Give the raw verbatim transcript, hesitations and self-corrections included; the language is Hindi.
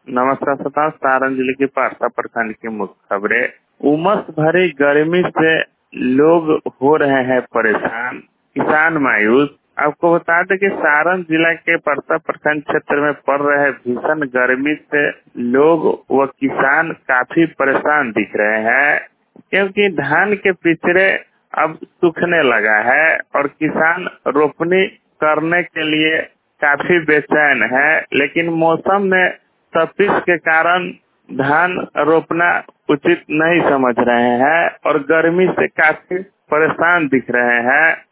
नमस्कार श्रोताओं, सारण जिले के पारसा प्रखंड की मुख्य खबरें। उमस भरी गर्मी से लोग हो रहे हैं परेशान, किसान मायूस। आपको बता दें कि सारण जिला के पारसा प्रखंड क्षेत्र में पड़ रहे भीषण गर्मी से लोग व किसान काफी परेशान दिख रहे हैं, क्योंकि धान के पिछड़े अब सूखने लगा है और किसान रोपनी करने के लिए काफी बेचैन है। लेकिन मौसम में तपिश के कारण धान रोपना उचित नहीं समझ रहे हैं और गर्मी से काफी परेशान दिख रहे हैं।